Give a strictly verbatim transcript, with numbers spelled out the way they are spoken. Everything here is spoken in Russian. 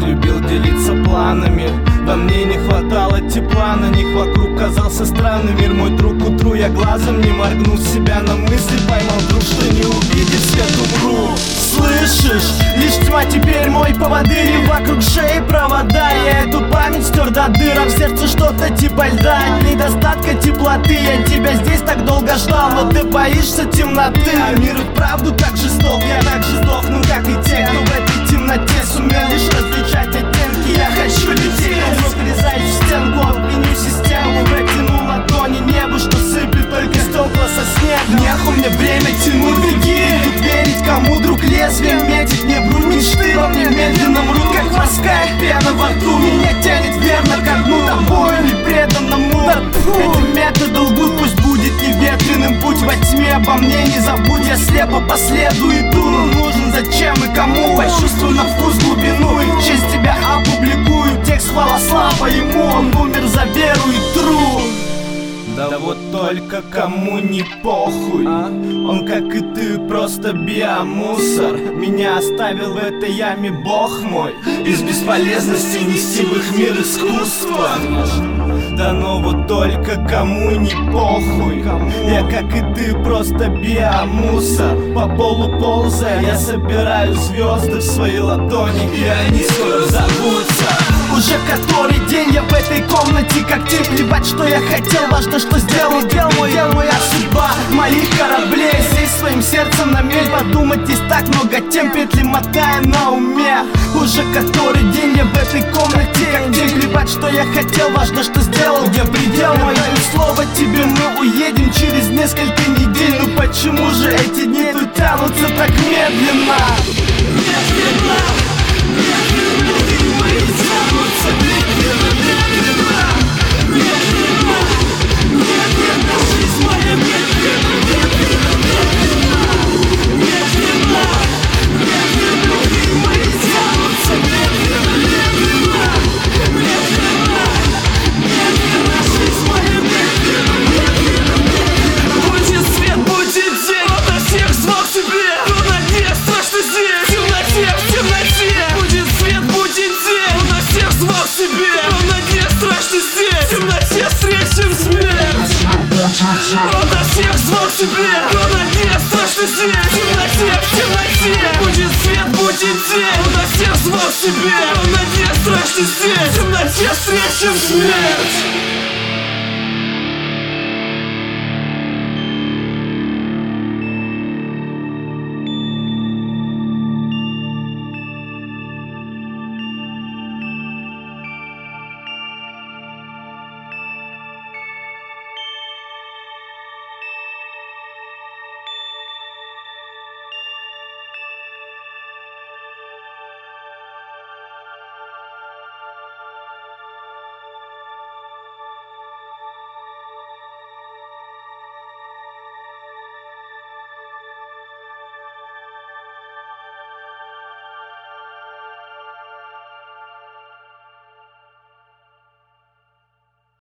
любил делиться планами. Во мне не хватало тепла, на них вокруг казался странный мир. Мой друг, утру я глазом не моргну, себя на мысли поймал вдруг, что не увидев свет умру. Слышишь? Лишь тьма теперь мой поводырь, и вокруг шеи провода. Я эту память стер до дыр, а в сердце что-то типа льда. От недостатка теплоты я тебя здесь так долго ждал, но ты боишься темноты. А мир и вправду так жесток, я так же сдохну, как и те, кто в этой темноте сумел лишь различать оттенки. Я хочу людей, но врезаюсь в стенку, обвиню систему. Протяну ладони небу, что сыплет только стекла со снега. Неху мне время тянуть, беги, тут верить кому друг лезвием метит. Не врут мечты, во мне медленно мрут, как морская пена во рту. Меня тянет верно ко дну, тобою не преданному. Этим методом лгут, пусть будет неветреным путь во тьме. Обо мне не забудь, я слепо по следу иду. Но нужен зачем и кому? Почувствуй на вкус глубину, и в честь тебя опубликую текст хвала слава ему. Он умер за веру и труд. Да вот только кому не похуй, он, как и ты, просто биомусор. Меня оставил в этой яме Бог мой, из бесполезности нести в их мир искусства. Да но вот только кому не похуй, я, как и ты, просто биомусор. По полу ползая, я собираю звезды в свои ладони, и они скоро взорвутся. Уже который день я в этой комнате, как тень. Плевать, что я хотел, важно, что сделал. Дел мой, дел моя судьба моих кораблей. Здесь своим сердцем на мель подумать, есть так много тем, петли мотая на уме. Уже который день я в этой комнате, как тень. Плевать, что я хотел, важно, что сделал. Где предел мой? Даю слово тебе, мы уедем через несколько недель. Ну почему же эти дни тут тянутся так медленно? Медленно, медленно, мои тянутся медленно, медленно, медленно, медленно, жизнь моя медленно, медленно, медленно, медленно, медленно, мои тянутся медленно, медленно, медленно, медленно, жизнь моя медленно, медленно, медленно. Будет свет, будет день, он на всех звал к себе, но на дне страшно здесь, в темноте, в темноте. Будет свет, будет день, он на всех звал к себе, но на дне страшно здесь, в темноте встретим смерть. Он на всех звал к себе, но на дне страшно здесь, в темноте, в темноте. Будет свет, будет день, он на всех звал к себе, но на дне страшно здесь, в темноте встретим смерть.